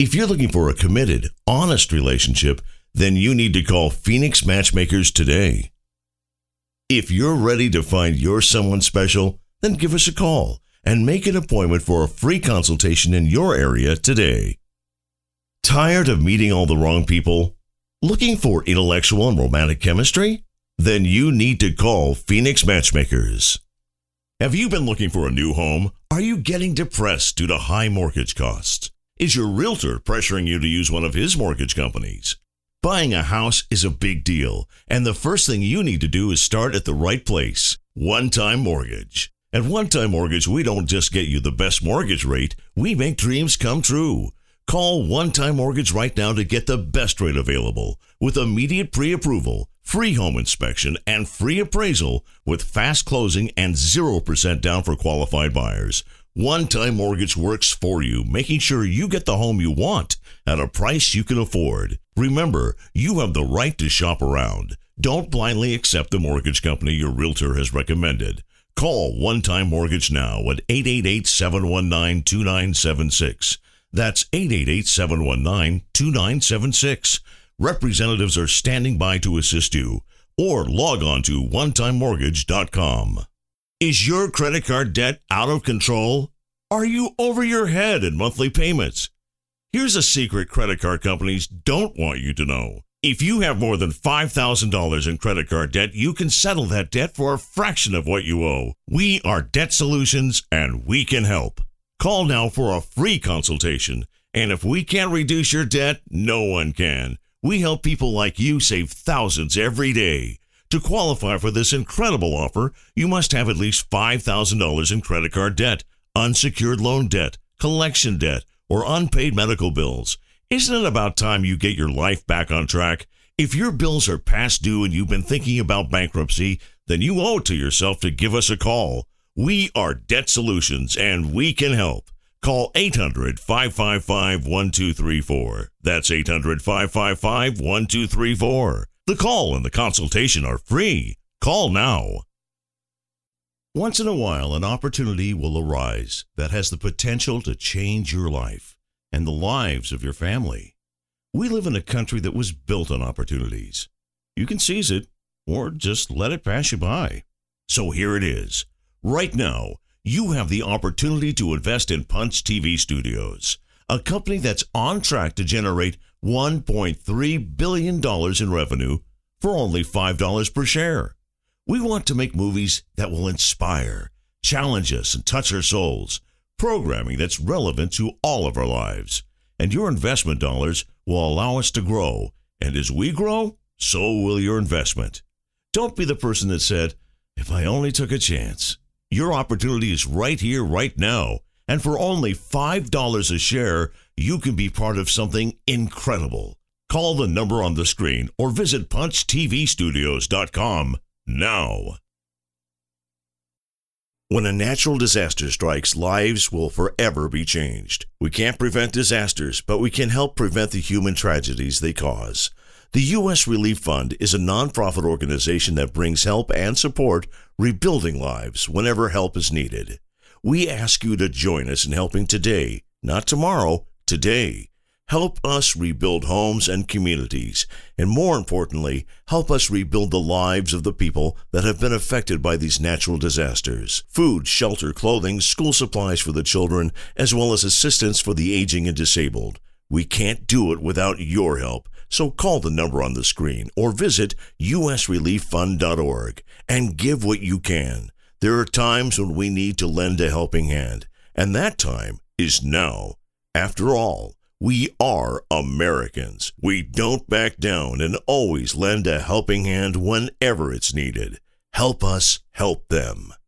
If you're looking for a committed, honest relationship, then you need to call Phoenix Matchmakers today. If you're ready to find your someone special, then give us a call and make an appointment for a free consultation in your area today. Tired of meeting all the wrong people? Looking for intellectual and romantic chemistry? Then you need to call Phoenix Matchmakers. Have you been looking for a new home? Are you getting depressed due to high mortgage costs? Is your realtor pressuring you to use one of his mortgage companies? Buying a house is a big deal, and the first thing you need to do is start at the right place, One Time Mortgage. At One Time Mortgage, we don't just get you the best mortgage rate, we make dreams come true. Call One Time Mortgage right now to get the best rate available with immediate pre-approval, free home inspection, and free appraisal with fast closing and 0% down for qualified buyers. One Time Mortgage works for you, making sure you get the home you want at a price you can afford. Remember, you have the right to shop around. Don't blindly accept the mortgage company your realtor has recommended. Call One Time Mortgage now at 888-719-2976. That's 888-719-2976. Representatives are standing by to assist you, or log on to onetimemortgage.com. Is your credit card debt out of control? Are you over your head in monthly payments? Here's a secret credit card companies don't want you to know. If you have more than $5,000 in credit card debt, you can settle that debt for a fraction of what you owe. We are Debt Solutions, and we can help. Call now for a free consultation. And if we can't reduce your debt, no one can. We help people like you save thousands every day. To qualify for this incredible offer, you must have at least $5,000 in credit card debt, unsecured loan debt, collection debt, or unpaid medical bills. Isn't it about time you get your life back on track? If your bills are past due and you've been thinking about bankruptcy, then you owe it to yourself to give us a call. We are Debt Solutions, and we can help. Call 800-555-1234. That's 800-555-1234. The call and the consultation are free. Call now. Once in a while, an opportunity will arise that has the potential to change your life and the lives of your family. We live in a country that was built on opportunities. You can seize it or just let it pass you by. So here it is. Right now, you have the opportunity to invest in Punch TV Studios, a company that's on track to generate $1.3 billion in revenue for only $5 per share. We want to make movies that will inspire, challenge us, and touch our souls, programming that's relevant to all of our lives. And your investment dollars will allow us to grow, and as we grow, so will your investment. Don't be the person that said, "If I only took a chance." Your opportunity is right here, right now. And for only $5 a share, you can be part of something incredible. Call the number on the screen or visit punchtvstudios.com now. When a natural disaster strikes, lives will forever be changed. We can't prevent disasters, but we can help prevent the human tragedies they cause. The U.S. Relief Fund is a nonprofit organization that brings help and support rebuilding lives whenever help is needed. We ask you to join us in helping today, not tomorrow, today. Help us rebuild homes and communities, and more importantly, help us rebuild the lives of the people that have been affected by these natural disasters. Food, shelter, clothing, school supplies for the children, as well as assistance for the aging and disabled. We can't do it without your help. So call the number on the screen or visit usrelieffund.org and give what you can. There are times when we need to lend a helping hand, and that time is now. After all, we are Americans. We don't back down and always lend a helping hand whenever it's needed. Help us help them.